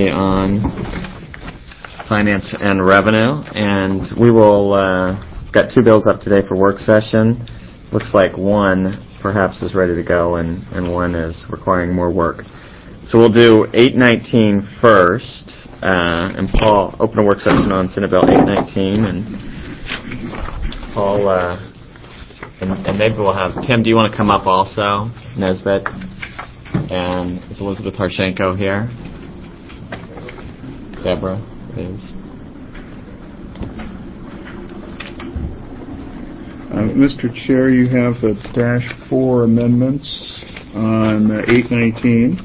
Committee on Finance and Revenue, and we will got 2 bills up today for work session. Looks like one perhaps is ready to go, and one is requiring more work. So we'll do 819 first, and Paul, open a work session on Senate Bill 819, and Paul, and maybe we'll have Tim. Do you want to come up also, Nesbitt? And is Elizabeth Harshenko here? Deborah is. Mr. Chair, you have the -4 amendments on 819.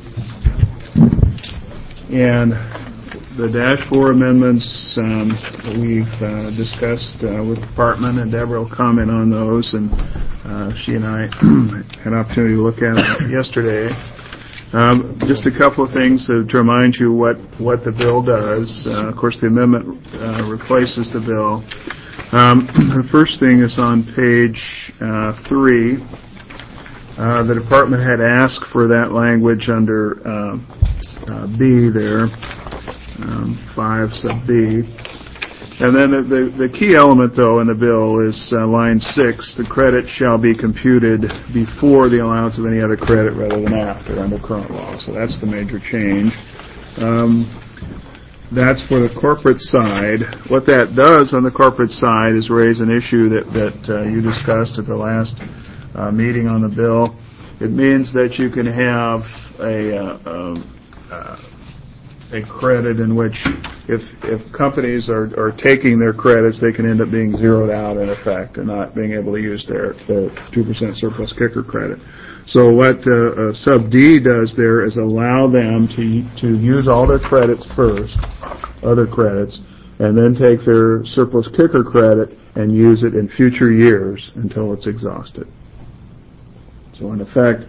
And the -4 amendments we've discussed with the department, and Deborah will comment on those, and she and I had an opportunity to look at it yesterday. Just a couple of things to remind you what the bill does. Of course, the amendment replaces the bill. The first thing is on page 3. The department had asked for that language under B there, 5 sub B. And then the key element, though, in the bill is line 6. The credit shall be computed before the allowance of any other credit rather than after under current law. So that's the major change. That's for the corporate side. What that does on the corporate side is raise an issue that you discussed at the last meeting on the bill. It means that you can have a credit in which if companies are taking their credits, they can end up being zeroed out in effect and not being able to use their 2% surplus kicker credit. So what sub D does there is allow them to use all their credits first, other credits, and then take their surplus kicker credit and use it in future years until it's exhausted. So in effect,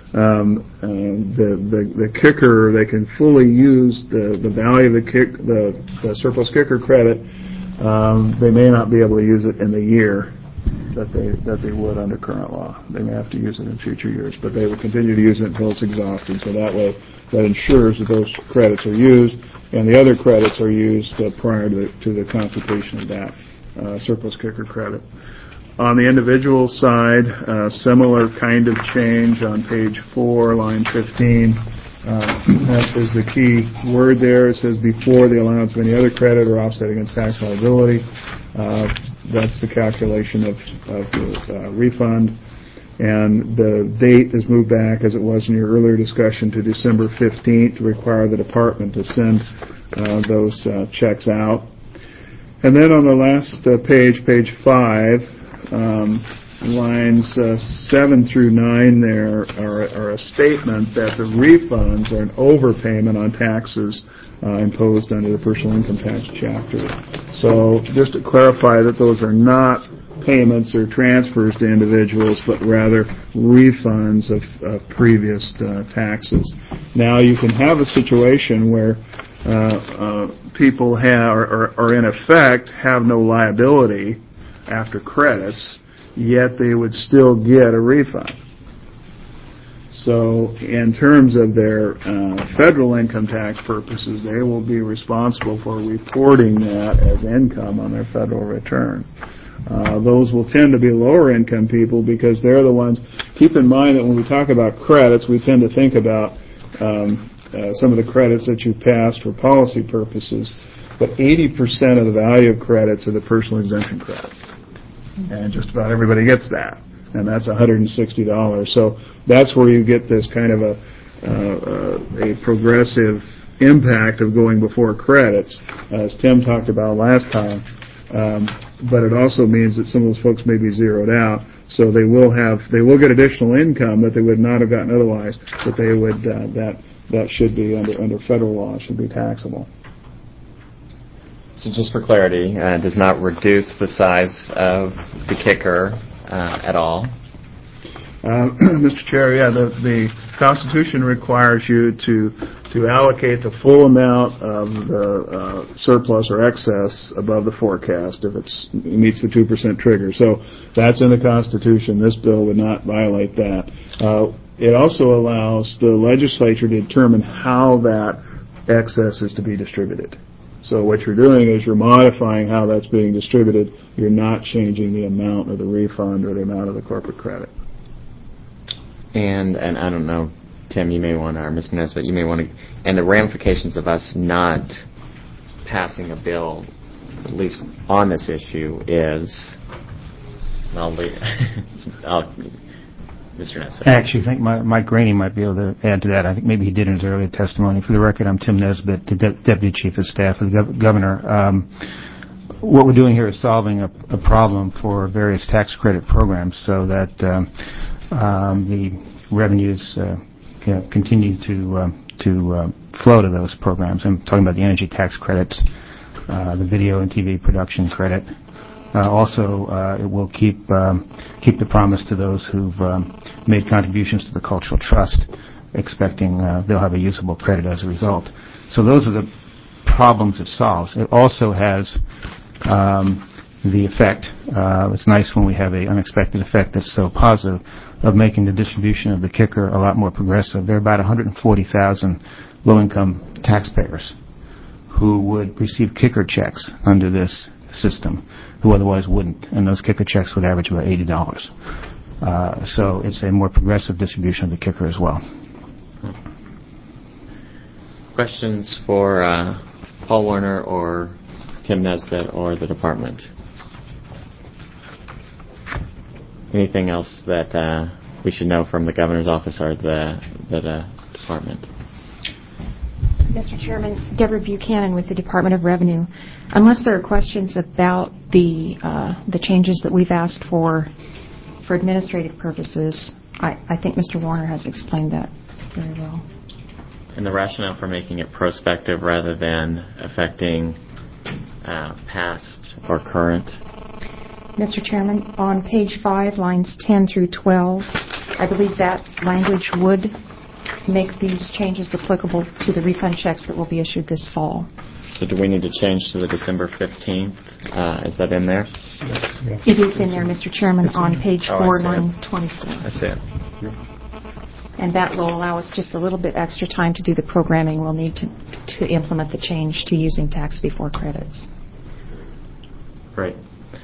the kicker, they can fully use the value of the surplus kicker credit. They may not be able to use it in the year that they would under current law. They may have to use it in future years, but they will continue to use it until it's exhausted. So that way, that ensures that those credits are used, and the other credits are used prior to the computation of that surplus kicker credit. On the individual side, similar kind of change on page 4, line 15. That is the key word there. It says before the allowance of any other credit or offset against tax liability. That's the calculation of the refund. And the date is moved back, as it was in your earlier discussion, to December 15th to require the department to send those checks out. And then on the last page, page 5, lines 7 through 9 there are a statement that the refunds are an overpayment on taxes imposed under the personal income tax chapter. So just to clarify that those are not payments or transfers to individuals, but rather refunds of previous taxes. Now you can have a situation where people are in effect have no liability after credits, yet they would still get a refund. So in terms of their federal income tax purposes, they will be responsible for reporting that as income on their federal return. Those will tend to be lower income people because they're the ones. Keep in mind that when we talk about credits, we tend to think about some of the credits that you passed for policy purposes, but 80% of the value of credits are the personal exemption credits. And just about everybody gets that, and that's $160. So that's where you get this kind of a progressive impact of going before credits, as Tim talked about last time. But it also means that some of those folks may be zeroed out, so they will get additional income that they would not have gotten otherwise. But they would that should be under federal law should be taxable. So just for clarity, it does not reduce the size of the kicker at all? Mr. Chair, yeah, the Constitution requires you to allocate the full amount of the surplus or excess above the forecast if it meets the 2% trigger. So that's in the Constitution. This bill would not violate that. It also allows the legislature to determine how that excess is to be distributed. So what you're doing is you're modifying how that's being distributed. You're not changing the amount of the refund or the amount of the corporate credit. And I don't know, Tim, you may want to, or Mr. Nesbitt, you may want to, and the ramifications of us not passing a bill, at least on this issue, is, Mr. Nesbitt. I actually think Mike Graney might be able to add to that. I think maybe he did in his earlier testimony. For the record, I'm Tim Nesbitt, the Deputy Chief of Staff of the Governor. What we're doing here is solving a problem for various tax credit programs so that the revenues continue to flow to those programs. I'm talking about the energy tax credits, the video and TV production credit. Also, it will keep the promise to those who've made contributions to the Cultural Trust, expecting they'll have a usable credit as a result. So those are the problems it solves. It also has the effect, it's nice when we have an unexpected effect that's so positive, of making the distribution of the kicker a lot more progressive. There are about 140,000 low-income taxpayers who would receive kicker checks under this system, who otherwise wouldn't, and those kicker checks would average about $80. So it's a more progressive distribution of the kicker as well. Questions for Paul Warner or Tim Nesbitt or the department? Anything else that we should know from the governor's office or the department? Mr. Chairman, Deborah Buchanan with the Department of Revenue. Unless there are questions about the changes that we've asked for administrative purposes, I think Mr. Warner has explained that very well. And the rationale for making it prospective rather than affecting past or current? Mr. Chairman, on page 5, lines 10 through 12, I believe that language would make these changes applicable to the refund checks that will be issued this fall. So do we need to change to the December 15th? Is that in there? It is in there, Mr. Chairman, on page 4, line 24. I see it. And that will allow us just a little bit extra time to do the programming we'll need to implement the change to using tax before credits. Great.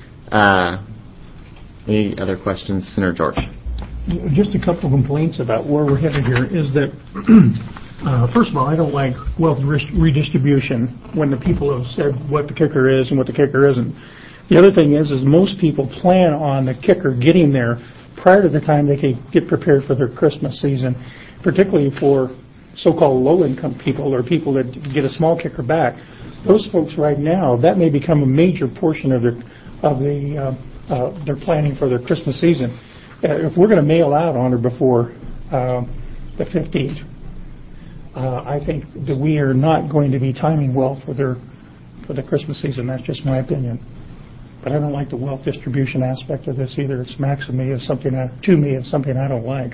Any other questions, Senator George? Just a couple of complaints about where we're headed here is that, first of all, I don't like wealth redistribution when the people have said what the kicker is and what the kicker isn't. The other thing is most people plan on the kicker getting there prior to the time they can get prepared for their Christmas season, particularly for so-called low-income people or people that get a small kicker back. Those folks right now, that may become a major portion of their planning for their Christmas season. If we're going to mail out on or before the 15th, I think that we are not going to be timing well for the Christmas season. That's just my opinion. But I don't like the wealth distribution aspect of this either. It smacks to me of something I don't like.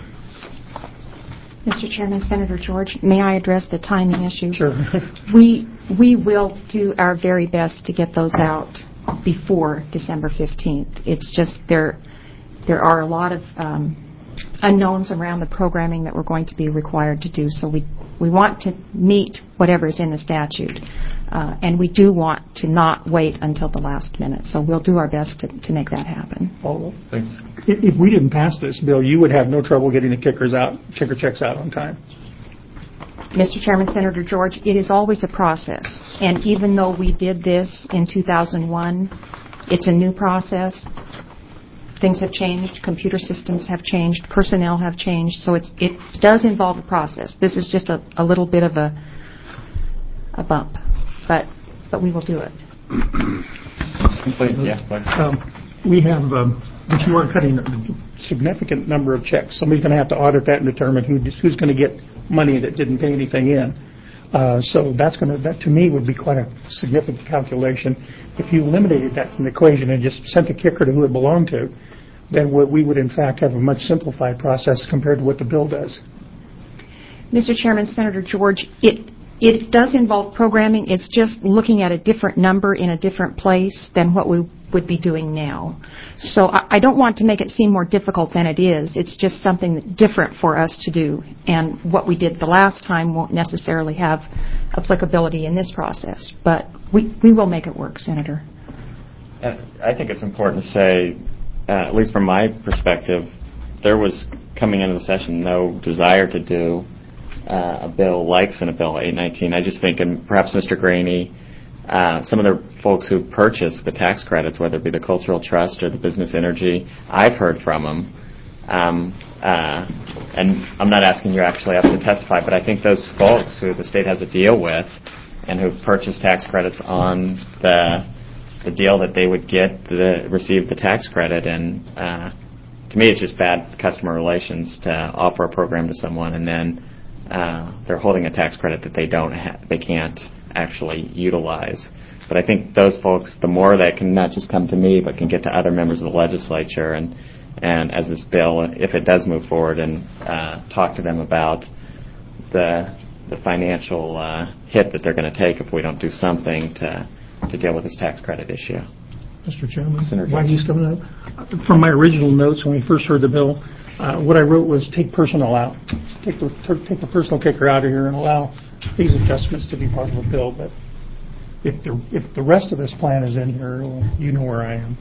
Mr. Chairman, Senator George, may I address the timing issue? Sure. We will do our very best to get those out before December 15th. It's just there are a lot of unknowns around the programming that we're going to be required to do. So we want to meet whatever is in the statute. And we do want to not wait until the last minute. So we'll do our best to make that happen. Thanks. If we didn't pass this bill, you would have no trouble getting the kicker checks out on time. Mr. Chairman, Senator George, it is always a process. And even though we did this in 2001, it's a new process. Things have changed. Computer systems have changed. Personnel have changed. So it does involve a process. This is just a little bit of a bump. But we will do it. Please, yeah, please. We have, but you are cutting a significant number of checks. Somebody's going to have to audit that and determine who's going to get money that didn't pay anything in. So that to me would be quite a significant calculation. If you eliminated that from the equation and just sent the kicker to who it belonged to, then we would in fact have a much simplified process compared to what the bill does. Mr. Chairman, Senator George, it does involve programming. It's just looking at a different number in a different place than what we would be doing now. So I don't want to make it seem more difficult than it is. It's just something that's different for us to do. And what we did the last time won't necessarily have applicability in this process. But we will make it work, Senator. I think it's important to say, at least from my perspective, there was coming into the session no desire to do a bill like Senate Bill 819. I just think, and perhaps Mr. Graney, some of the folks who purchased the tax credits, whether it be the Cultural Trust or the Business Energy, I've heard from them. And I'm not asking you actually up to testify, but I think those folks who the state has a deal with and who've purchased tax credits on the deal that they would receive the tax credit, and to me it's just bad customer relations to offer a program to someone and then they're holding a tax credit that they can't actually utilize. But I think those folks, the more that can not just come to me, but can get to other members of the legislature, and as this bill, if it does move forward, and talk to them about the financial hit that they're going to take if we don't do something to deal with this tax credit issue. Mr. Chairman, Senator while he's coming up, from my original notes when we first heard the bill, what I wrote was take personal out. Take the personal kicker out of here and allow these adjustments to be part of the bill. But if the rest of this plan is in here, well, you know where I am.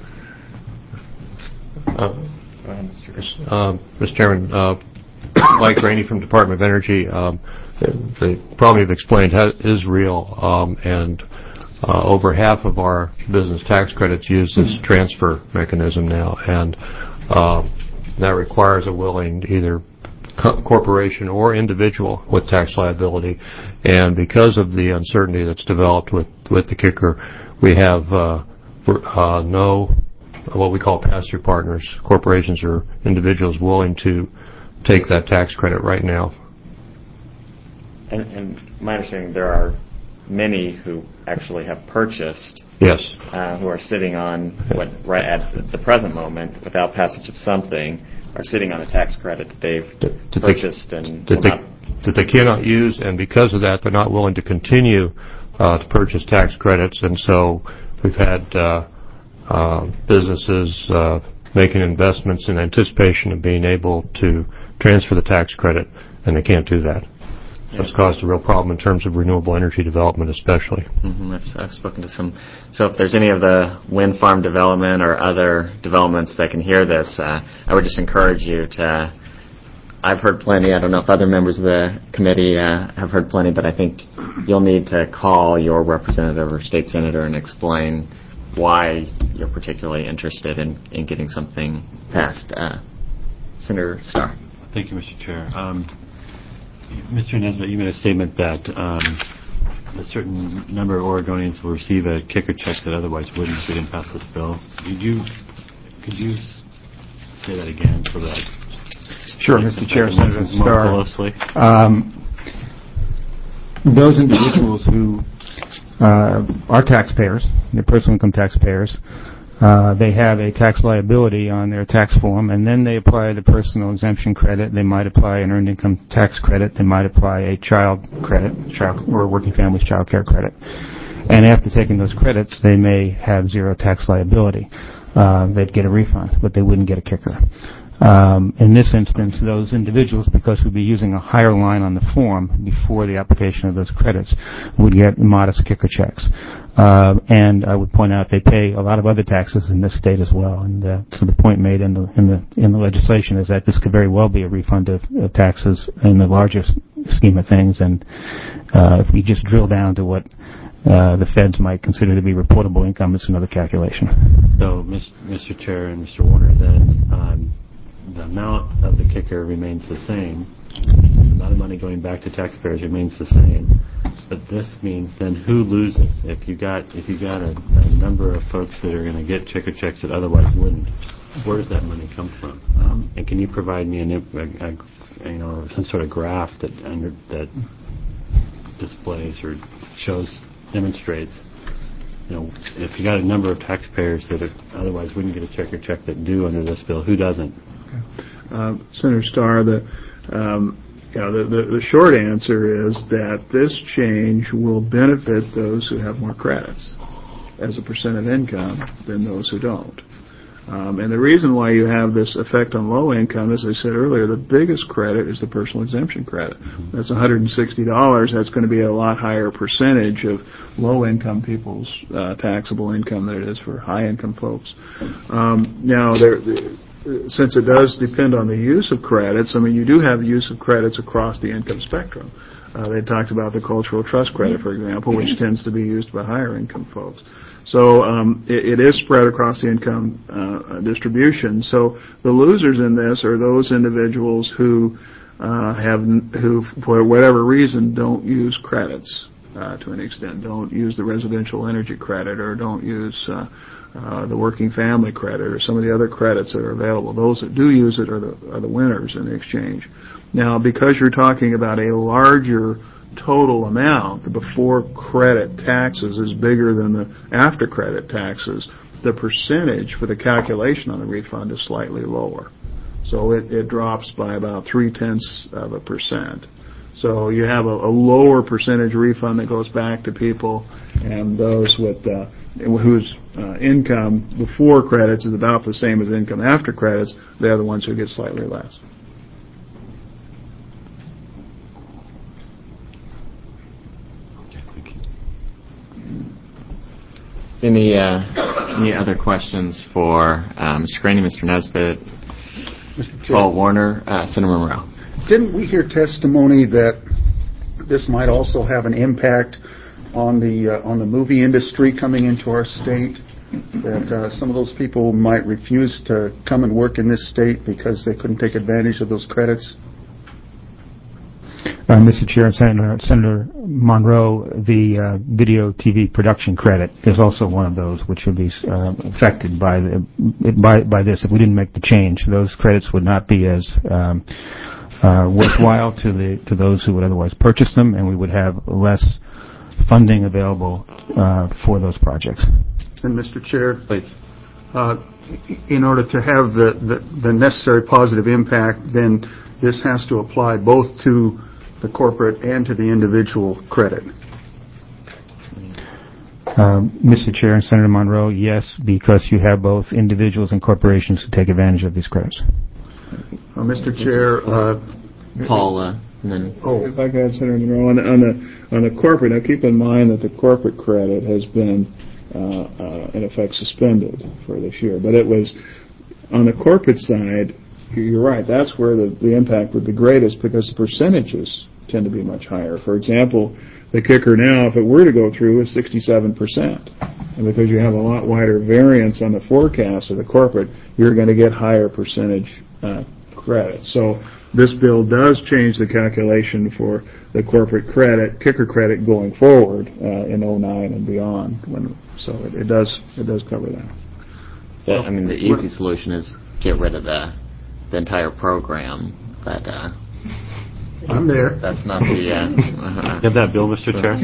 Go ahead, Mr. Chairman, Mike Rainey from Department of Energy. The problem you've explained is real, and over half of our business tax credits use this transfer mechanism now, and that requires a willing either corporation or individual with tax liability. And because of the uncertainty that's developed with the kicker, we have no what we call pass-through partners, corporations or individuals willing to take that tax credit right now. And my understanding, there are many who actually have purchased. Yes. Who are sitting on what, right at the present moment, without passage of something, are sitting on a tax credit that they've purchased that they cannot use, and because of that, they're not willing to continue to purchase tax credits. And so we've had businesses making investments in anticipation of being able to transfer the tax credit, and they can't do that. That's caused a real problem in terms of renewable energy development, especially. Mm-hmm. I've spoken to some. So if there's any of the wind farm development or other developments that can hear this, I would just encourage you to. I've heard plenty. I don't know if other members of the committee have heard plenty, but I think you'll need to call your representative or state senator and explain why you're particularly interested in getting something passed. Senator Starr. Thank you, Mr. Chair. Mr. Nesbitt, you made a statement that a certain number of Oregonians will receive a kicker check that otherwise wouldn't if we didn't pass this bill. Could you say that again so that? Sure, Mr. Chair, Senator Starr. More closely. Those individuals who are taxpayers, they're personal income taxpayers, they have a tax liability on their tax form, and then they apply the personal exemption credit. They might apply an earned income tax credit. They might apply a child credit, or working families child care credit. And after taking those credits, they may have zero tax liability. They'd get a refund, but they wouldn't get a kicker. In this instance, those individuals, because we'd be using a higher line on the form before the application of those credits, would get modest kicker checks. And I would point out they pay a lot of other taxes in this state as well. And so the point made in the legislation is that this could very well be a refund of taxes in the larger scheme of things. And if we just drill down to what the feds might consider to be reportable income, it's another calculation. So, Mr. Chair and Mr. Warner, then the amount of the kicker remains the same. The amount of money going back to taxpayers remains the same. But this means then who loses? If you got a number of folks that are going to get kicker checks that otherwise wouldn't, where does that money come from? And can you provide me some sort of graph that displays or demonstrates, if you got a number of taxpayers that otherwise wouldn't get a kicker check that do under this bill, who doesn't? Senator Starr, the short answer is that this change will benefit those who have more credits. as a percent of income than those who don't. And the reason why you have this effect on low income, as I said earlier, the biggest credit is the personal exemption credit. That's $160. That's going to be a lot higher percentage of low income people's taxable income than it is for high income folks. Now, since it does depend on the use of credits, I mean, you do have use of credits across the income spectrum. They talked about the cultural trust credit, for example, which tends to be used by higher income folks. So it is spread across the income distribution. So the losers in this are those individuals who for whatever reason, don't use credits to an extent, don't use the residential energy credit, or don't use the working family credit, or some of the other credits that are available. Those that do use it are the winners in the exchange. Now, because you're talking about a larger total amount, the before credit taxes is bigger than the after credit taxes, the percentage for the calculation on the refund is slightly lower. So it drops by about 0.3%. So you have a lower percentage refund that goes back to people, and those with whose income before credits is about the same as income after credits, they're the ones who get slightly less. Any other questions for Mr. Graney, Mr. Nesbitt, Paul Warner, Senator Monroe? Didn't we hear testimony that this might also have an impact on the movie industry coming into our state? That some of those people might refuse to come and work in this state because they couldn't take advantage of those credits? Mr. Chair and Senator Monroe, the video TV production credit is also one of those which would be affected by this. If we didn't make the change, those credits would not be as worthwhile to those who would otherwise purchase them, and we would have less funding available for those projects. And Mr. Chair, please. In order to have the necessary positive impact, then this has to apply both to the corporate and to the individual credit. Mr. Chair and Senator Monroe, yes, because you have both individuals and corporations to take advantage of these credits. Mr. Chair, Paul, and then. If I could add, Senator Monroe, on the corporate, now keep in mind that the corporate credit has been in effect suspended for this year, but it was on the corporate side. You're right. That's where the impact would be greatest, because the percentages tend to be much higher. For example, the kicker now, if it were to go through, is 67%. And because you have a lot wider variance on the forecast of the corporate, you're going to get higher percentage credit. So this bill does change the calculation for the corporate credit, kicker credit, going forward in 2009 and beyond. So it does cover that. I mean, the easy solution is get rid of the entire program, but I'm there. That's not the. Get that bill, Mr. Chair.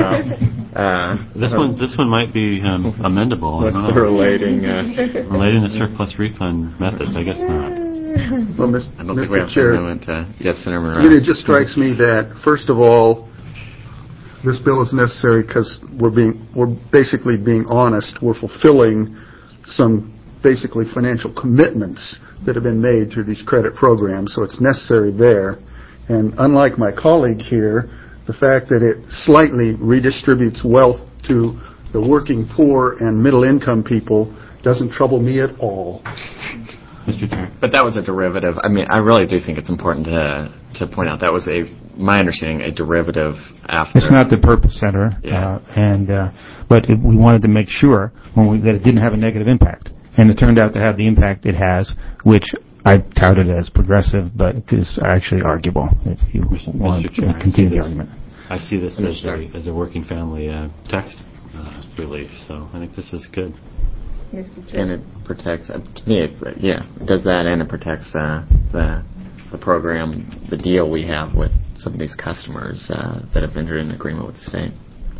This one might be amendable. What's the relating the surplus refund methods? I guess not. Well, I don't think we have Mr. Chair, to amend yes, Senator Monroe. I mean, it just strikes me that, first of all, this bill is necessary because we're basically being honest. We're fulfilling some basically financial commitments that have been made through these credit programs, so it's necessary there. And unlike my colleague here, the fact that it slightly redistributes wealth to the working poor and middle income people doesn't trouble me at all. Mr. Chair. But that was a derivative. I mean, I really do think it's important to point out that was my understanding, a derivative after. It's not the purpose, Senator. Yeah. But we wanted to make sure that it didn't have a negative impact. And it turned out to have the impact it has, which I touted as progressive, but it is actually arguable if you want to continue the argument. I see this as a working family tax relief, so I think this is good. And it protects, to me, it does that, and it protects the program, the deal we have with some of these customers that have entered an agreement with the state.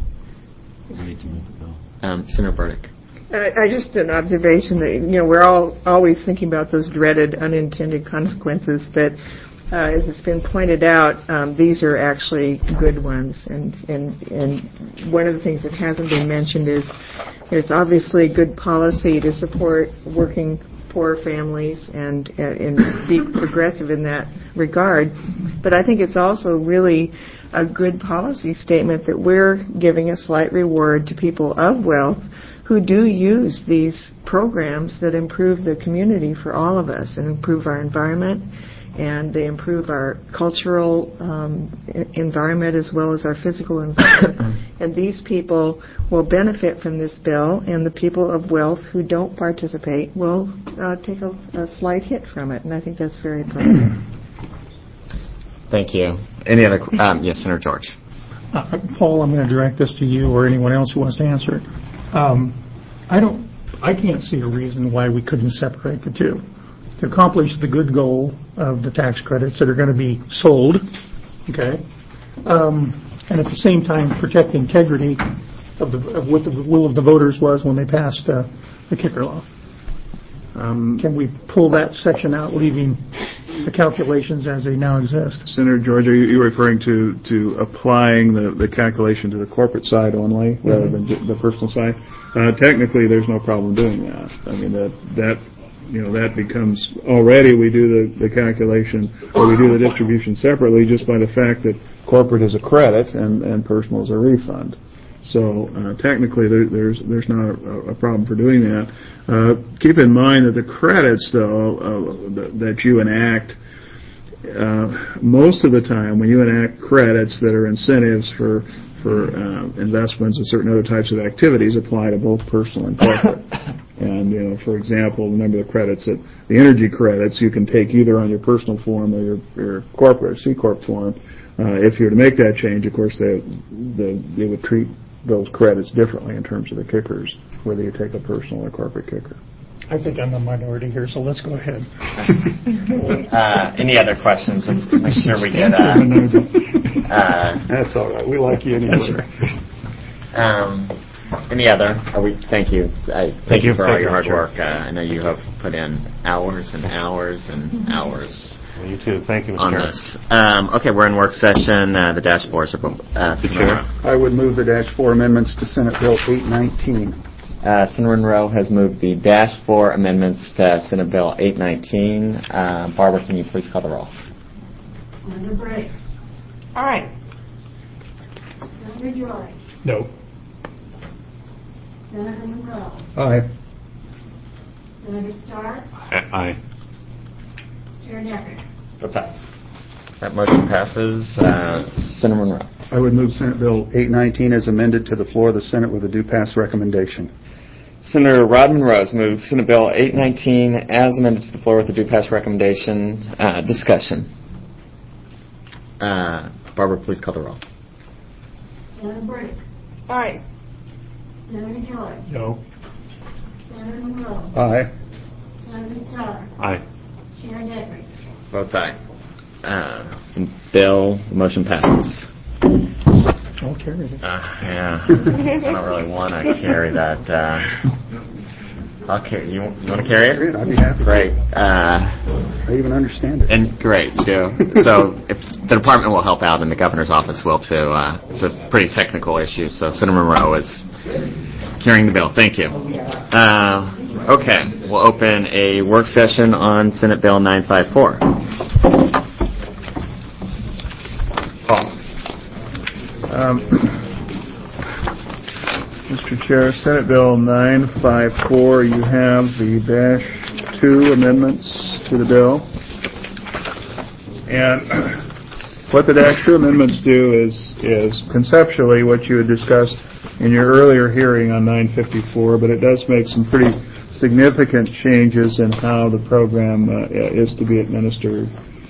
Senator Burdick. Just an observation that, we're all always thinking about those dreaded unintended consequences, but as it's been pointed out, these are actually good ones. And one of the things that hasn't been mentioned is it's obviously good policy to support working poor families and be progressive in that regard. But I think it's also really a good policy statement that we're giving a slight reward to people of wealth who do use these programs that improve the community for all of us and improve our environment, and they improve our cultural environment as well as our physical environment. And these people will benefit from this bill, and the people of wealth who don't participate will take a slight hit from it, and I think that's very appropriate. Thank you. Any other? Yes, Senator George. Paul, I'm going to direct this to you or anyone else who wants to answer it. I can't see a reason why we couldn't separate the two to accomplish the good goal of the tax credits that are going to be sold, okay, and at the same time protect the integrity of what the will of the voters was when they passed the kicker law. Can we pull that section out, leaving the calculations as they now exist? Senator George, are you referring to applying the calculation to the corporate side only rather than the personal side? Technically, there's no problem doing that. I mean, that becomes, already we do the calculation, or we do the distribution separately just by the fact that corporate is a credit and personal is a refund. So technically, there's not a problem for doing that. Keep in mind that the credits, though, that you enact, most of the time when you enact credits that are incentives for investments and certain other types of activities, apply to both personal and corporate. And, for example, remember the credits, the energy credits, you can take either on your personal form or your corporate or C-Corp form. If you were to make that change, of course, they would treat those credits differently in terms of the kickers, whether you take a personal or corporate kicker. I think I'm a minority here, so let's go ahead. Any other questions? Make sure we get. That's all right. We like you anyway. Any other? Thank you. Thank you for all your hard work. I know you have put in hours and hours and hours. Well, you too. Thank you, Mr. On this. Okay, we're in work session. The dashboards are. Chair. I would move the Dash 4 amendments to Senate Bill 819. Senator Monroe has moved the Dash 4 amendments to Senate Bill 819. Barbara, can you please call the roll? Senator Briggs. Aye. Senator Joy. No. Senator Monroe. Aye. Senator Stark. Aye. Chair Decker. What's that? That motion passes. Senator Monroe. I would move Senate Bill 819 as amended to the floor of the Senate with a due pass recommendation. Senator Rod Monroe has moved Senate Bill 819 as amended to the floor with a due pass recommendation. Discussion. Barbara, please call the roll. Senator Briggs. Aye. Senator Joy. No. Senator Monroe. Aye. Senator Stark. Aye. Chair Decker. Votes aye. Bill, the motion passes. I'll carry it. Yeah. I don't really want to carry that. I'll carry. You want to carry it? I'd be happy. Great. I even understand it. And great, you do. So if the department will help out, and the governor's office will too. It's a pretty technical issue. So Senator Monroe is carrying the bill. Thank you. Okay, we'll open a work session on Senate Bill 954. Mr. Chair, Senate Bill 954, you have the Dash 2 amendments to the bill. And what the Dash 2 amendments do is conceptually what you had discussed in your earlier hearing on 954, but it does make some pretty significant changes in how the program is to be administered.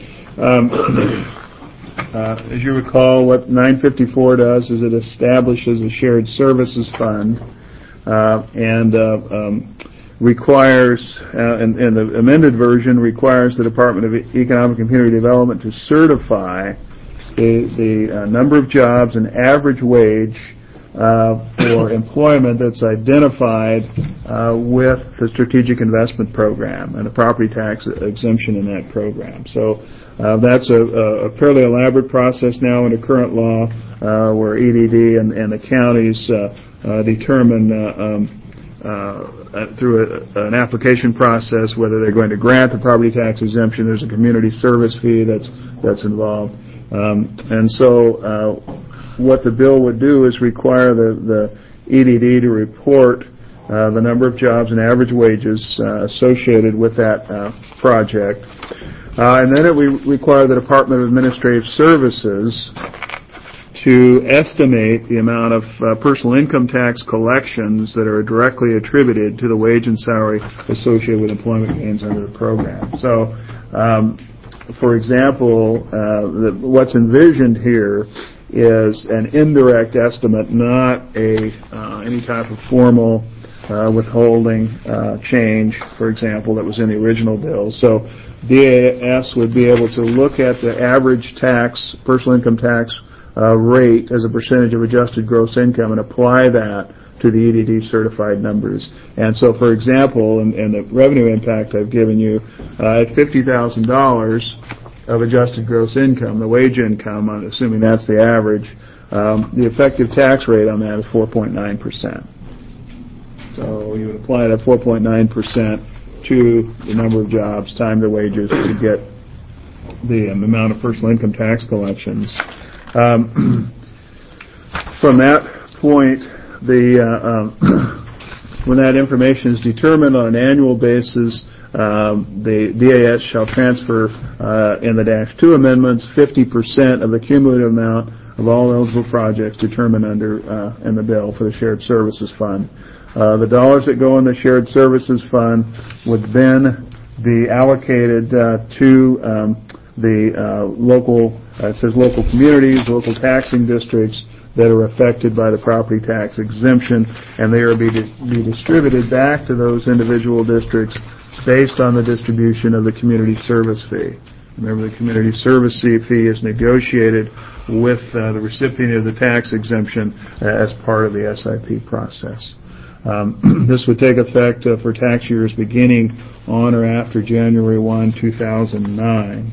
As you recall, what 954 does is it establishes a shared services fund and requires, and the amended version requires the Department of Economic and Community Development to certify the number of jobs and average wage for employment that's identified with the strategic investment program and a property tax exemption in that program. So that's a fairly elaborate process now under current law where EDD and the counties determine through an application process whether they're going to grant the property tax exemption. There's a community service fee that's involved. And so what the bill would do is require the EDD to report the number of jobs and average wages associated with that project. And then it would require the Department of Administrative Services to estimate the amount of personal income tax collections that are directly attributed to the wage and salary associated with employment gains under the program. So, for example, what's envisioned here is an indirect estimate, not any type of formal withholding change, for example, that was in the original bill. So DAS would be able to look at the average tax, personal income tax rate as a percentage of adjusted gross income and apply that to the EDD certified numbers. And so, for example, in the revenue impact I've given you, at $50,000 of adjusted gross income, the wage income, I'm assuming that's the average, the effective tax rate on that is 4.9%. So you would apply that 4.9% to the number of jobs times the wages to get the amount of personal income tax collections. From that point, when that information is determined on an annual basis, the DAS shall transfer in the Dash 2 amendments 50% of the cumulative amount of all eligible projects determined in the bill for the Shared Services Fund. The dollars that go in the Shared Services Fund would then be allocated to the local, it says local communities, local taxing districts that are affected by the property tax exemption, and they are be distributed back to those individual districts based on the distribution of the community service fee. Remember, the community service fee is negotiated with the recipient of the tax exemption as part of the SIP process. This would take effect for tax years beginning on or after January 1, 2009.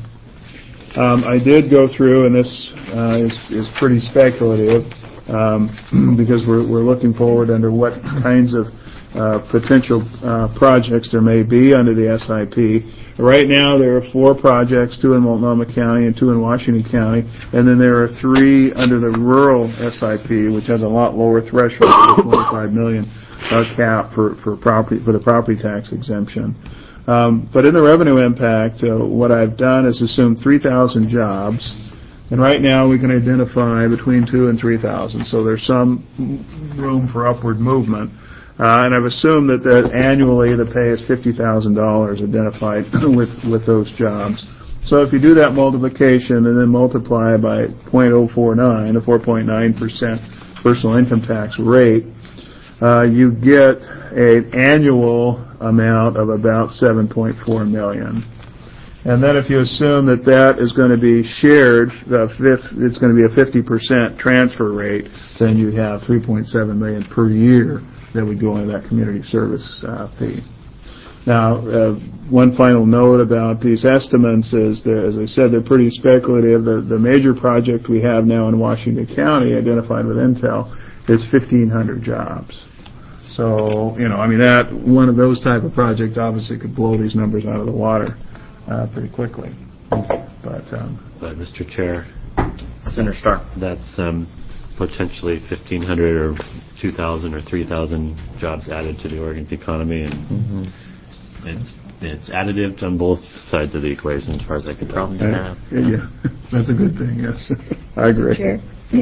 I did go through, and this is pretty speculative, because we're looking forward under what kinds of potential projects there may be under the SIP. Right now there are 4 projects, 2 in Multnomah County and 2 in Washington County, and then there are 3 under the rural SIP, which has a lot lower threshold, $25 million cap for the property tax exemption. But in the revenue impact, what I've done is assume 3,000 jobs, and right now we can identify between 2,000 and 3,000. So there's some room for upward movement. And I've assumed that annually the pay is $50,000 identified with those jobs. So if you do that multiplication and then multiply by 0.049, the 4.9% personal income tax rate, you get an annual amount of about $7.4 million. And then if you assume that is going to be shared, it's going to be a 50% transfer rate, then you'd have $3.7 million per year that would go into that community service fee. Now, one final note about these estimates is, as I said, they're pretty speculative. The major project we have now in Washington County, identified with Intel, is 1,500 jobs. So, that one of those type of projects obviously could blow these numbers out of the water pretty quickly. But Mr. Chair, Senator Starr, that's potentially 1,500 or 2,000 or 3,000 jobs added to the Oregon's economy, and it's additive on both sides of the equation, as far as I can tell. Yeah, that's a good thing. Yes, I agree. Chair.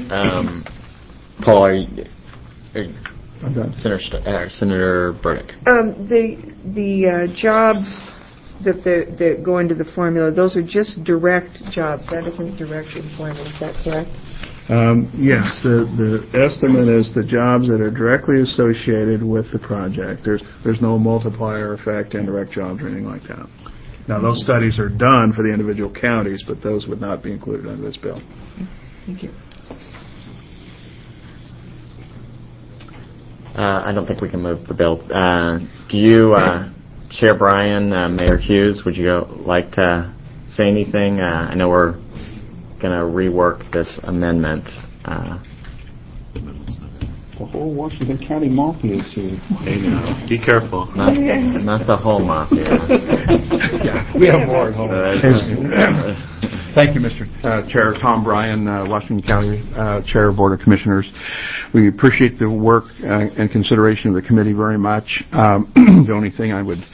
Paul, are you I'm done. Senator Burdick. The jobs that go into the formula, those are just direct jobs. That isn't direct employment. Is that correct? Yes. The estimate is the jobs that are directly associated with the project. There's no multiplier effect, indirect jobs, or anything like that. Now, those studies are done for the individual counties, but those would not be included under this bill. Thank you. I don't think we can move the bill. Do you, Chair Bryan, Mayor Hughes, would you like to say anything? I know we're going to rework this amendment. The whole Washington County Mafia is here. Hey, now, be careful. Not the whole mafia. Yeah, we have more at home. Thank you, Mr. Chair. Tom Bryan, Washington County Chair of Board of Commissioners. We appreciate the work and consideration of the committee very much. The only thing I would,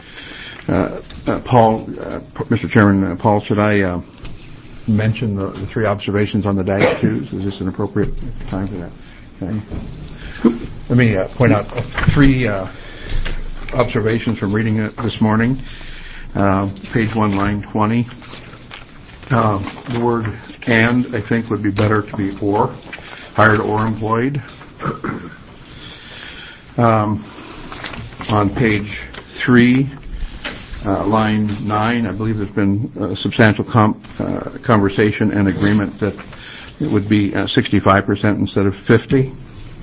Mr. Chairman, Paul, should I mention the three observations on the -2s? Is this an appropriate time for that? Okay. Let me point out three observations from reading it this morning. Page 1, line 20. The word "and" I think would be better to be "or," hired or employed. On page 3, line 9, I believe there's been a substantial conversation and agreement that it would be 65% instead of 50%.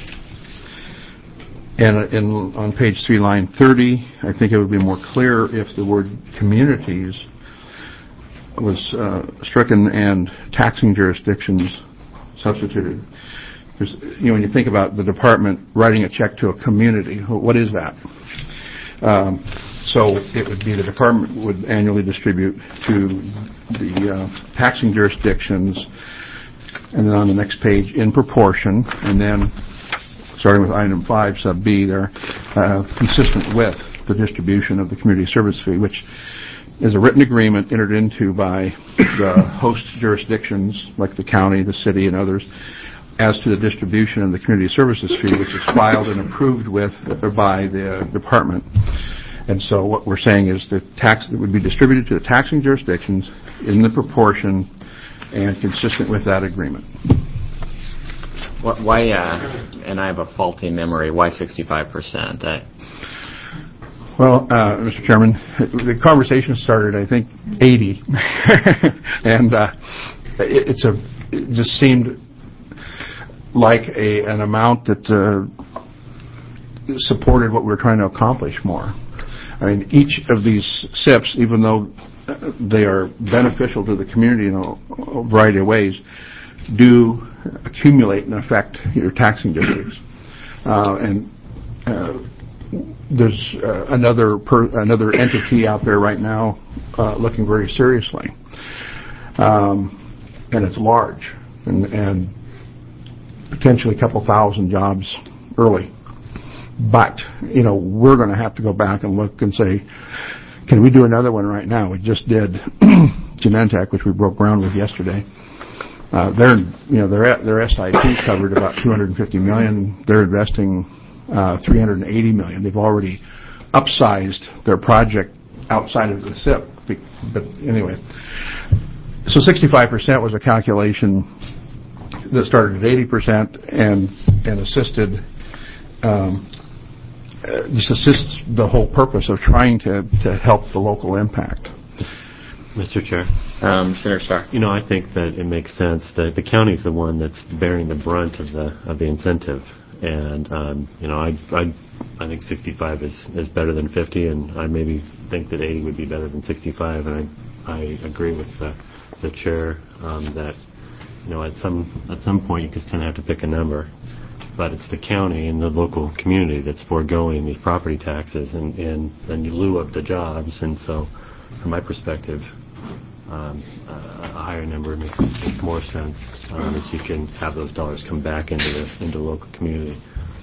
And on page 3, line 30, I think it would be more clear if the word "communities" was stricken and "taxing jurisdictions" substituted. Because, when you think about the department writing a check to a community, what is that? So it would be the department would annually distribute to the taxing jurisdictions, and then on the next page, in proportion, and then starting with item 5, sub B there, consistent with the distribution of the community service fee, which is a written agreement entered into by the host jurisdictions, like the county, the city, and others, as to the distribution of the community services fee, which is filed and approved with or by the department. And so what we're saying is that it would be distributed to the taxing jurisdictions in the proportion and consistent with that agreement. Why, and I have a faulty memory, why 65%? Well, Mr. Chairman, the conversation started, I think, 80, and it just seemed like an amount that supported what we were trying to accomplish more. I mean, each of these SIPs, even though they are beneficial to the community in a variety of ways, do accumulate and affect your taxing districts. There's another entity out there right now looking very seriously, and it's large and potentially a couple thousand jobs early. But we're going to have to go back and look and say, can we do another one right now? We just did Genentech, which we broke ground with yesterday. Their SIP covered about $250 million. They're investing $380 million. They've already upsized their project outside of the SIP. But anyway, so 65% was a calculation that started at 80% and assisted. This assists the whole purpose of trying to help the local impact. Mr. Chair. Senator Starr. I think that it makes sense that the county's the one that's bearing the brunt of the incentive, and I think 65 is better than 50, and I maybe think that 80 would be better than 65, and I agree with the chair that at some point you just kind of have to pick a number. But it's the county and the local community that's foregoing these property taxes in lieu of the jobs. And so, from my perspective, a higher number makes more sense as you can have those dollars come back into the local community.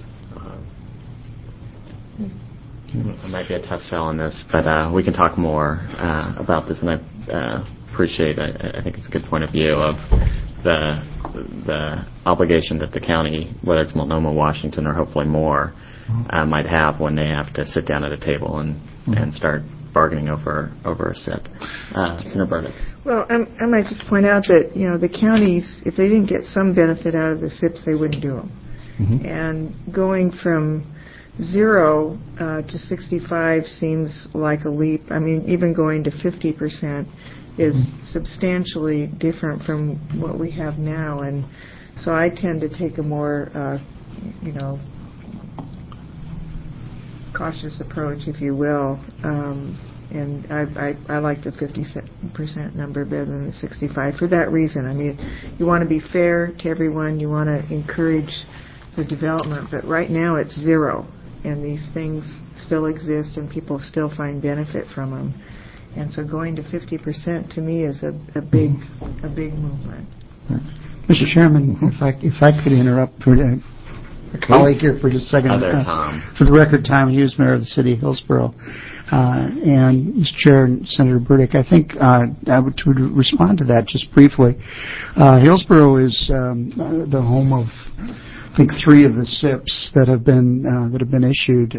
It might be a tough sell on this, but we can talk more about this, and I appreciate. I think it's a good point of view of the obligation that the county, whether it's Multnomah, Washington, or hopefully more, might have when they have to sit down at a table and start bargaining over a SIP. Senator Burdick. Well, I might just point out that the counties, if they didn't get some benefit out of the SIPs, they wouldn't do them. Mm-hmm. And going from 0 to 65 seems like a leap. I mean, even going to 50% is substantially different from what we have now, and so I tend to take a more, cautious approach, if you will. And I like the 50% number better than the 65 for that reason. I mean, you want to be fair to everyone. You want to encourage the development, but right now it's 0, and these things still exist, and people still find benefit from them. And so going to 50% to me is a big movement. Mr. Chairman, if I could interrupt for a colleague here for just a second. Tom. For the record, Tom Hughes, Mayor of the City of Hillsborough. And Mr. Chair and Senator Burdick, I think I would respond to that just briefly. Hillsborough is the home of, I think, 3 of the SIPs that have been issued.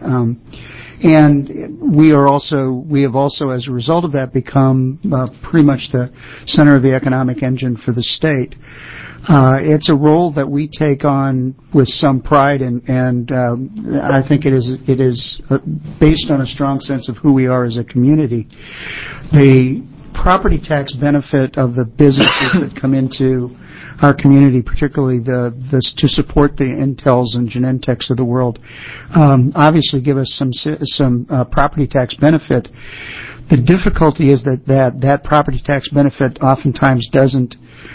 And we have also, as a result of that, become pretty much the center of the economic engine for the state. It's a role that we take on with some pride, and I think it is based on a strong sense of who we are as a community. The property tax benefit of the businesses that come into our community, particularly to support the Intels and Genentechs of the world, obviously give us some property tax benefit. The difficulty is that property tax benefit oftentimes doesn't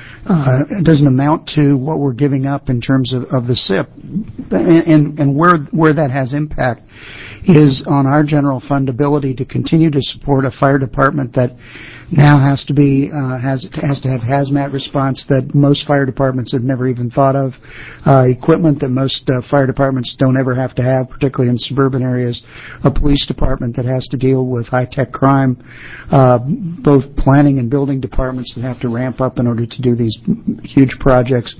amount to what we're giving up in terms of the SIP, and where that has impact is on our general fund ability to continue to support a fire department that now has to have hazmat response that most fire departments have never even thought of, equipment that most fire departments don't ever have to have, particularly in suburban areas, a police department that has to deal with high-tech crime, both planning and building departments that have to ramp up in order to do these huge projects,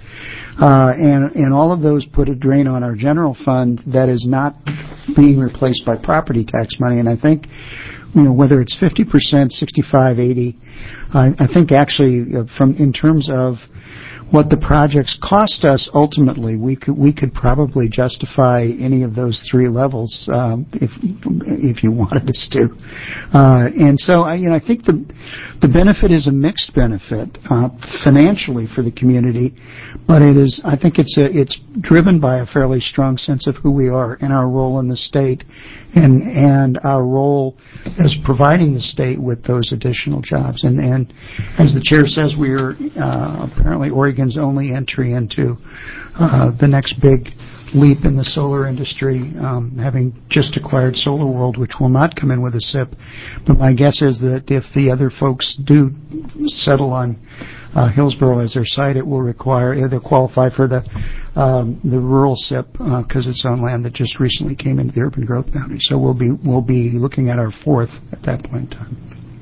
and all of those put a drain on our general fund that is not being replaced by property tax money. And I think, whether it's 50%, 65, 80, I think actually in terms of what the projects cost us ultimately, we could probably justify any of those 3 levels if you wanted us to. And so I think the benefit is a mixed benefit financially for the community, but I think it's driven by a fairly strong sense of who we are and our role in the state, and our role as providing the state with those additional jobs. And as the chair says, we are apparently Oregon's only entry into the next big leap in the solar industry, having just acquired Solar World, which will not come in with a SIP. But my guess is that if the other folks do settle on Hillsborough as their site, it will they'll qualify for the rural SIP because it's on land that just recently came into the urban growth boundary. So we'll be looking at our 4th at that point in time.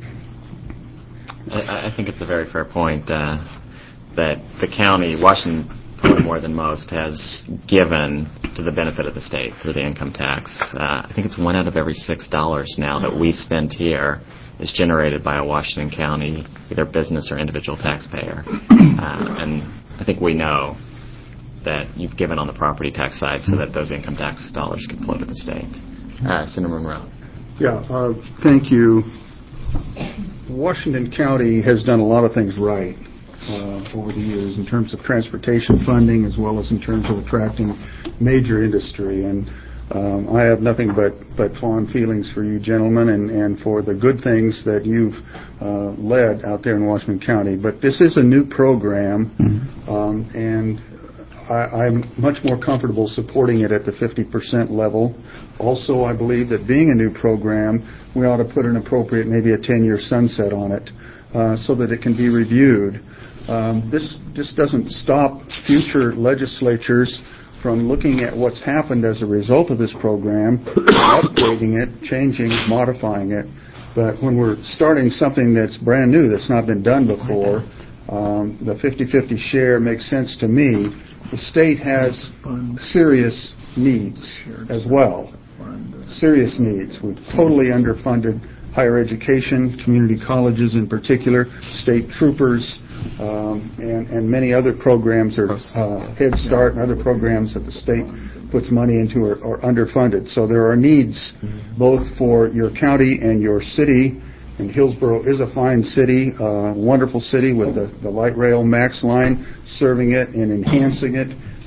I think it's a very fair point that the county, Washington, probably more than most, has given to the benefit of the state through the income tax. I think it's $1 out of every $6 now that we spend here is generated by a Washington County, either business or individual taxpayer. And I think we know that you've given on the property tax side so that those income tax dollars can flow to the state. Senator Monroe. Yeah, thank you. Washington County has done a lot of things right over the years in terms of transportation funding as well as in terms of attracting major industry. And I have nothing but fond feelings for you gentlemen and for the good things that you've led out there in Washington County. But this is a new program, and I'm much more comfortable supporting it at the 50% level. Also, I believe that being a new program, we ought to put an appropriate, maybe a 10-year sunset on it so that it can be reviewed. This doesn't stop future legislatures from looking at what's happened as a result of this program, upgrading it, changing, modifying it. But when we're starting something that's brand new, that's not been done before, the 50-50 share makes sense to me. The state has serious needs as well. Serious needs. We've totally underfunded higher education, community colleges in particular, state troopers, and many other programs, or Head Start and other programs that the state puts money into are underfunded. So there are needs both for your county and your city. And Hillsborough is a fine city, wonderful city with the light rail MAX line serving it and enhancing it.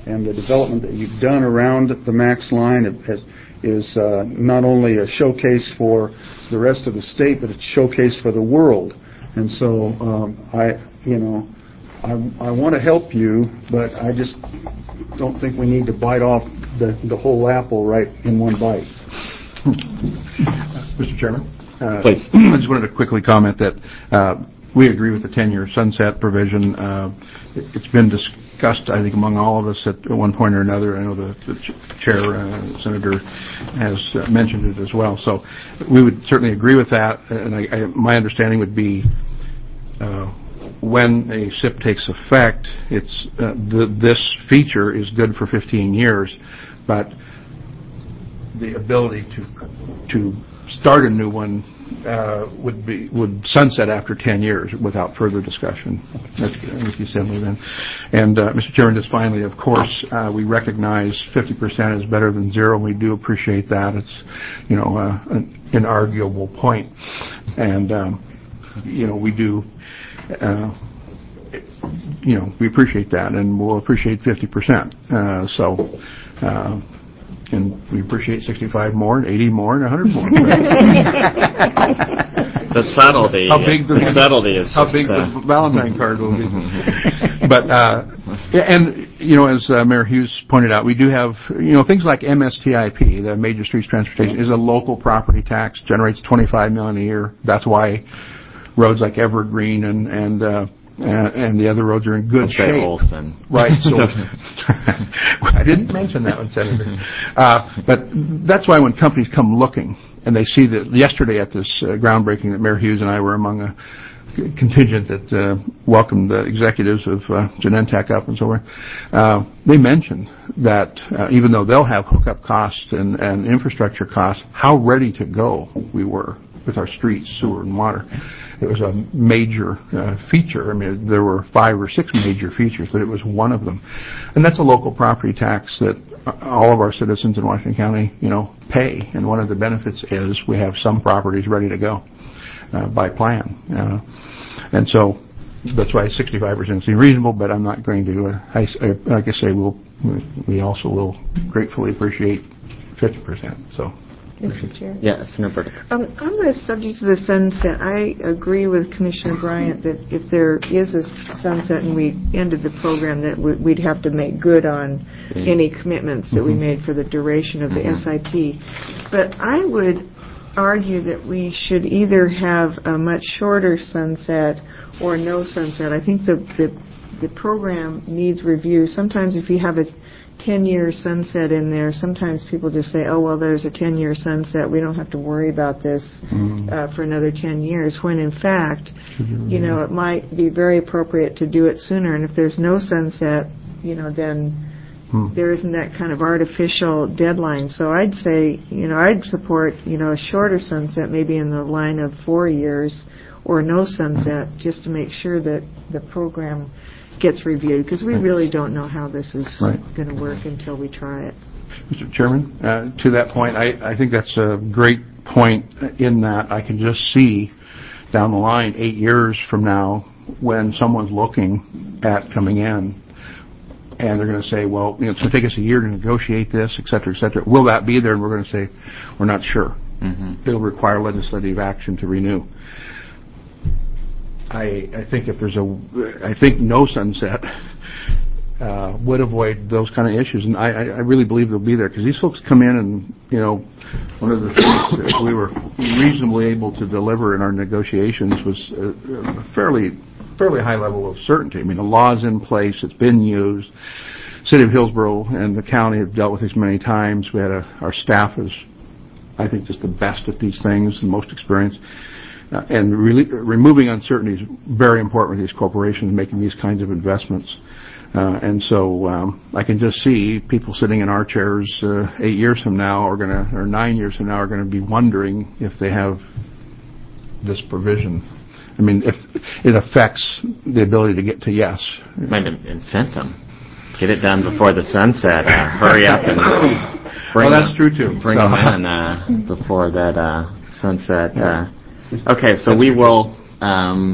and the development that you've done around the Max line is not only a showcase for the rest of the state, but it's a showcase for the world. And so I want to help you, but I just don't think we need to bite off the whole apple right in one bite. Mr. Chairman? Please. I just wanted to quickly comment that we agree with the 10-year sunset provision. It's been discussed, I think, among all of us at one point or another. I know the chair, Senator, has mentioned it as well. So we would certainly agree with that. And my understanding would be when a SIP takes effect, it's this feature is good for 15 years, but the ability to start a new one would sunset after 10 years without further discussion with the Assembly then. And Mr. Chairman, just finally, of course, we recognize 50% is better than zero. We do appreciate that. It's an inarguable point, and we do. We appreciate that, and we'll appreciate 50%. And we appreciate 65 more, and 80 more, and 100 more. The subtlety. How big the subtlety is. How big the Valentine card will be. But as Mayor Hughes pointed out, we do have things like MSTIP, the Major Streets Transportation, is a local property tax, generates $25 million a year. That's why roads like Evergreen and the other roads are in good shape. Olson. Right. So I didn't mention that one, Senator. But that's why when companies come looking and they see that yesterday at this groundbreaking that Mayor Hughes and I were among a contingent that welcomed the executives of Genentech up and so on, they mentioned that even though they'll have hookup costs and infrastructure costs, how ready to go we were with our streets, sewer, and water. It was a major feature. I mean, there were 5 or 6 major features, but it was one of them. And that's a local property tax that all of our citizens in Washington County, pay. And one of the benefits is we have some properties ready to go by plan. And so that's why 65% seems reasonable, but I'm not going to, like I say, we also will gratefully appreciate 50%. So. Mr. Chair? Yes, Senator Burdick. On the subject of the sunset, I agree with Commissioner Bryant that if there is a sunset and we ended the program, that we'd have to make good on any commitments that we made for the duration of the SIP. But I would argue that we should either have a much shorter sunset or no sunset. I think the program needs review. Sometimes if you have a 10-year sunset in there, sometimes people just say, oh, well, there's a 10-year sunset. We don't have to worry about this for another 10 years, when in fact, it might be very appropriate to do it sooner. And if there's no sunset, then there isn't that kind of artificial deadline. So I'd say, I'd support, a shorter sunset, maybe in the line of 4 years, or no sunset, just to make sure that the program gets reviewed, because we really don't know how this is going to work until we try it. Mr. Chairman, to that point, I think that's a great point in that I can just see down the line 8 years from now when someone's looking at coming in and they're going to say, well, it's going to take us a year to negotiate this, et cetera, et cetera. Will that be there? And we're going to say, we're not sure. It'll require legislative action to renew. I think I think no sunset would avoid those kind of issues, and I really believe they'll be there, because these folks come in and, one of the things that we were reasonably able to deliver in our negotiations was a fairly high level of certainty. I mean, the law's in place, it's been used. City of Hillsborough and the county have dealt with this many times. We had our staff is, I think, just the best at these things and most experienced. And removing uncertainty is very important with these corporations making these kinds of investments. And so I can just see people sitting in our chairs 8 years from now or 9 years from now are going to be wondering if they have this provision. I mean, if it affects the ability to get to yes. Might incent them. Get it done before the sunset. Hurry up and bring that's true too. Bring them in before that sunset. Okay, so we will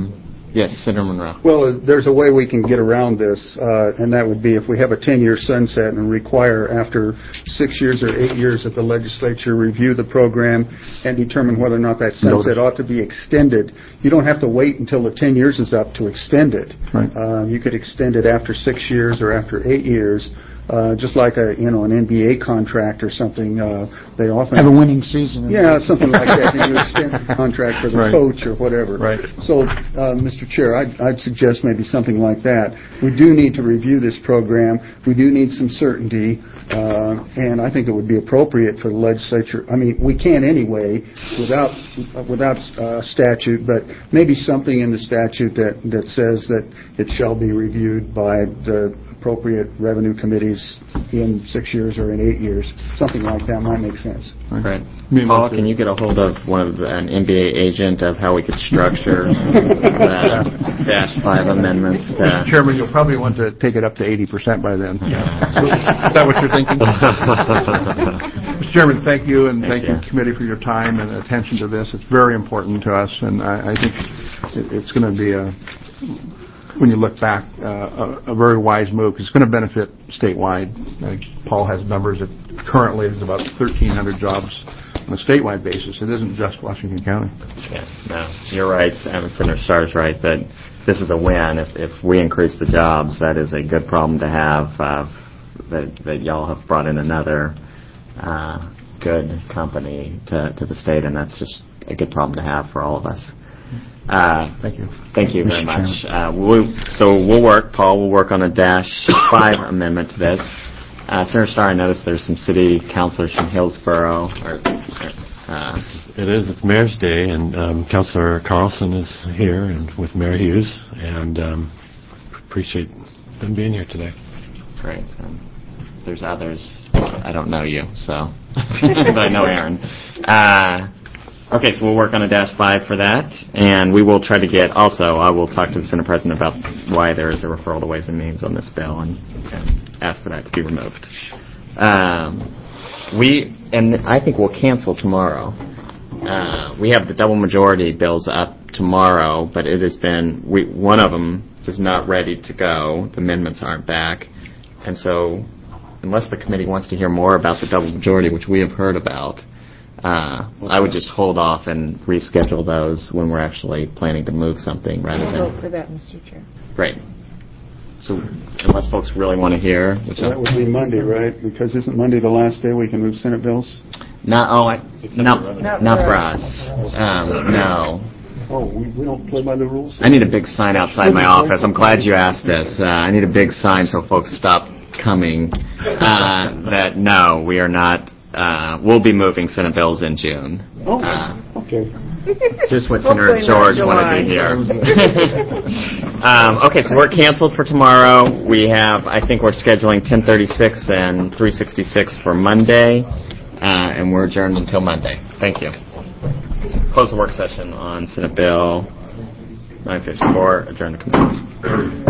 Yes, Senator Monroe. Well, there's a way we can get around this, and that would be if we have a 10-year sunset and require after 6 years or 8 years that the legislature review the program and determine whether or not that sunset ought to be extended. You don't have to wait until the 10 years is up to extend it. Right. You could extend it after 6 years or after 8 years. Just like an NBA contract or something, they often Have a winning season. Yeah, something like that. And you extend the contract for the coach or whatever. Right. So, Mr. Chair, I'd suggest maybe something like that. We do need to review this program. We do need some certainty, and I think it would be appropriate for the legislature. I mean, we can anyway without statute, but maybe something in the statute that says that it shall be reviewed by the appropriate revenue committees in 6 years or in 8 years. Something like that might make sense. Right. Paul, can you get a hold of an NBA agent of how we could structure the -5 amendments? Mr. Chairman, you'll probably want to take it up to 80% by then. So, is that what you're thinking? Mr. Chairman, thank you, and thank you, committee, for your time and attention to this. It's very important to us, and I think it's going to be when you look back, a very wise move, because it's going to benefit statewide. I think Paul has numbers that currently there's about 1,300 jobs on a statewide basis. It isn't just Washington County. Yeah, no, you're right. Senator Starr's right that this is a win. If we increase the jobs, that is a good problem to have. That y'all have brought in another good company to the state, and that's just a good problem to have for all of us. Thank you. Thank you very much. We'll work. Paul will work on a -5 amendment to this. Senator Starr, I noticed there's some city councilors from Hillsborough. It is. It's Mayor's Day, and Councilor Carlson is here and with Mayor Hughes, and appreciate them being here today. Great. If there's others, I don't know you, so but I know Aaron. Okay, so we'll work on a -5 for that, and we will try to get, also, I will talk to the Senate President about why there is a referral to Ways and Means on this bill and ask for that to be removed. And I think we'll cancel tomorrow. We have the double majority bills up tomorrow, but it has been, one of them is not ready to go. The amendments aren't back. And so, unless the committee wants to hear more about the double majority, which we have heard about, I would just hold off and reschedule those when we're actually planning to move something rather than... I'll vote for that, Mr. Chair. Great. So unless folks really want to hear... That would be Monday, right? Because isn't Monday the last day we can move Senate bills? Not for us. No. Oh, we don't play by the rules? I need a big sign outside my office. I'm glad you asked this. I need a big sign so folks stop coming that no, we are not... we'll be moving Senate bills in June. Oh, okay. Just what Senator George wanted to hear. Okay, so we're canceled for tomorrow. I think we're scheduling 1036 and 366 for Monday, and we're adjourned until Monday. Thank you. Close the work session on Senate Bill 954. Adjourn the committee.